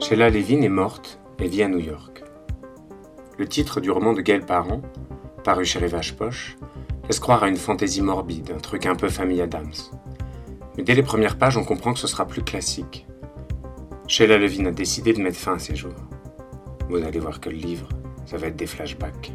Sheila Levin est morte et vit à New York. Le titre du roman de Gail Parent, paru chez Rivage Poche, laisse croire à une fantaisie morbide, un truc un peu famille Adams. Mais dès les premières pages, on comprend que ce sera plus classique. Sheila Levin a décidé de mettre fin à ses jours. Vous allez voir que le livre, ça va être des flashbacks.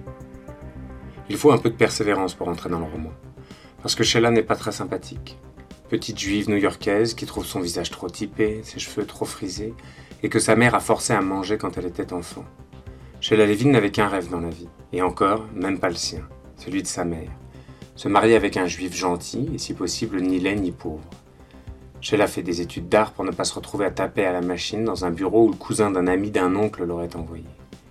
Il faut un peu de persévérance pour entrer dans le roman, parce que Sheila n'est pas très sympathique. Petite juive new-yorkaise qui trouve son visage trop typé, ses cheveux trop frisés, et que sa mère a forcé à manger quand elle était enfant. Sheila Levin n'avait qu'un rêve dans la vie, et encore, même pas le sien, celui de sa mère. Se marier avec un juif gentil, et si possible ni laid ni pauvre. Sheila fait des études d'art pour ne pas se retrouver à taper à la machine dans un bureau où le cousin d'un ami d'un oncle l'aurait envoyé.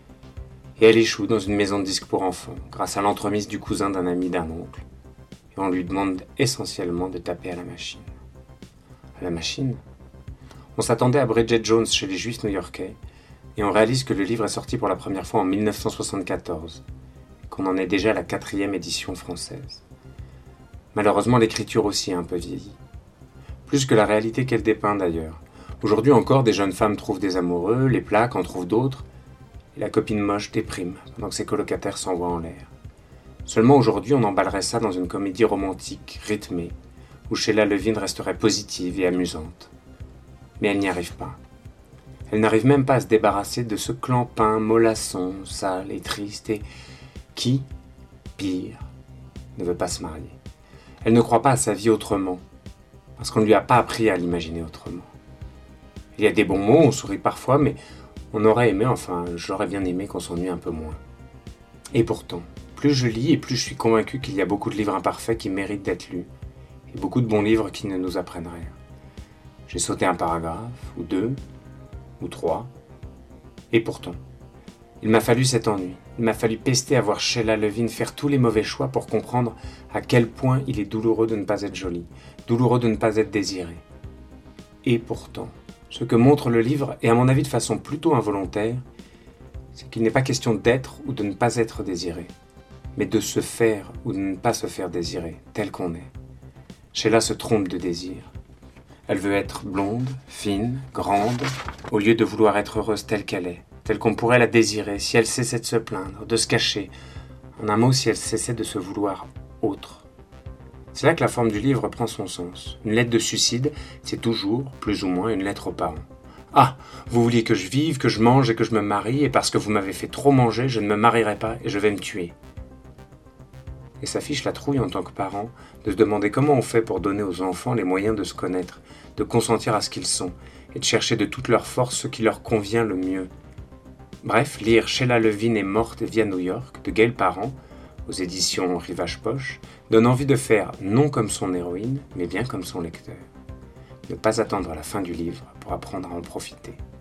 Et elle échoue dans une maison de disques pour enfants, grâce à l'entremise du cousin d'un ami d'un oncle. Et on lui demande essentiellement de taper à la machine. À la machine ? On s'attendait à Bridget Jones chez les Juifs new-yorkais, et on réalise que le livre est sorti pour la première fois en 1974, et qu'on en est déjà à la 4e édition française. Malheureusement, l'écriture aussi a un peu vieilli. Plus que la réalité qu'elle dépeint d'ailleurs. Aujourd'hui encore, des jeunes femmes trouvent des amoureux, les plaques en trouvent d'autres, et la copine moche déprime pendant que ses colocataires s'envoient en l'air. Seulement aujourd'hui, on emballerait ça dans une comédie romantique, rythmée, où Sheila Levin resterait positive et amusante. Mais elle n'y arrive pas. Elle n'arrive même pas à se débarrasser de ce clampin, mollasson, sale et triste, et qui, pire, ne veut pas se marier. Elle ne croit pas à sa vie autrement, parce qu'on ne lui a pas appris à l'imaginer autrement. Il y a des bons mots, on sourit parfois, mais on aurait aimé, enfin, j'aurais bien aimé qu'on s'ennuie un peu moins. Et pourtant, plus je lis et plus je suis convaincu qu'il y a beaucoup de livres imparfaits qui méritent d'être lus, et beaucoup de bons livres qui ne nous apprennent rien. J'ai sauté un paragraphe, ou 2, ou 3, et pourtant, il m'a fallu cet ennui. Il m'a fallu pester à voir Sheila Levin faire tous les mauvais choix pour comprendre à quel point il est douloureux de ne pas être joli, douloureux de ne pas être désiré. Et pourtant, ce que montre le livre, et à mon avis de façon plutôt involontaire, c'est qu'il n'est pas question d'être ou de ne pas être désiré, mais de se faire ou de ne pas se faire désirer, tel qu'on est. Sheila se trompe de désir. Elle veut être blonde, fine, grande, au lieu de vouloir être heureuse telle qu'elle est, telle qu'on pourrait la désirer, si elle cessait de se plaindre, de se cacher. En un mot, si elle cessait de se vouloir autre. C'est là que la forme du livre prend son sens. Une lettre de suicide, c'est toujours, plus ou moins, une lettre aux parents. Ah, vous vouliez que je vive, que je mange et que je me marie, et parce que vous m'avez fait trop manger, je ne me marierai pas et je vais me tuer. Et ça fiche la trouille en tant que parent de se demander comment on fait pour donner aux enfants les moyens de se connaître, de consentir à ce qu'ils sont, et de chercher de toute leur force ce qui leur convient le mieux. Bref, lire Sheila Levin est morte et vit à New York de Gail Parent, aux éditions Rivage Poche, donne envie de faire non comme son héroïne, mais bien comme son lecteur. Ne pas attendre la fin du livre pour apprendre à en profiter.